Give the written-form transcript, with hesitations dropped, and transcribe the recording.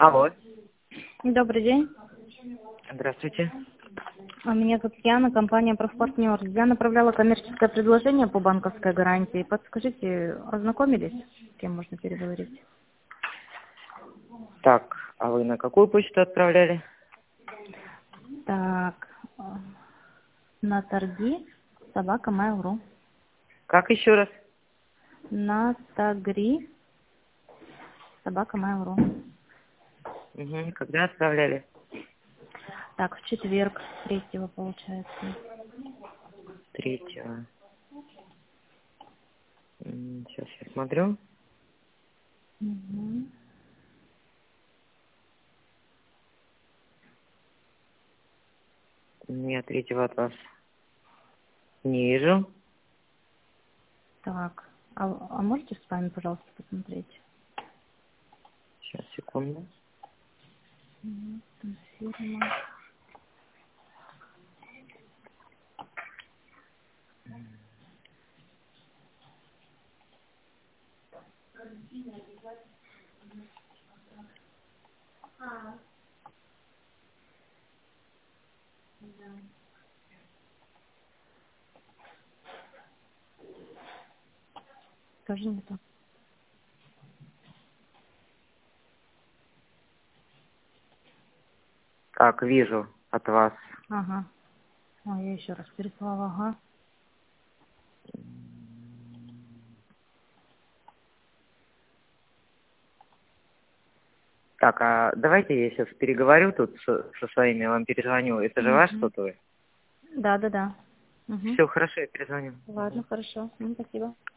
Алло, Добрый день. здравствуйте. Меня зовут Яна, компания «Профпартнер». Я направляла коммерческое предложение по банковской гарантии. Подскажите, ознакомились, с кем можно переговорить? Так, а вы на какую почту отправляли? Так, на торги @mail.ru. Как еще раз? На торги @mail.ru. Угу. Когда отправляли? Так, в четверг, 3-го получается. 3-го. Сейчас я смотрю. Угу. Я 3-го от вас не вижу. Так, а можете с вами, пожалуйста, посмотреть? Сейчас, секунду. Фирма. Тоже не то. Так, вижу от вас. Ага. Я еще раз переслала, ага. Так, а давайте я сейчас переговорю тут со своими, я вам перезвоню. Это же ваш Угу. сотовый? Да. Угу. Все, хорошо, я перезвоню. Ладно, хорошо. Спасибо.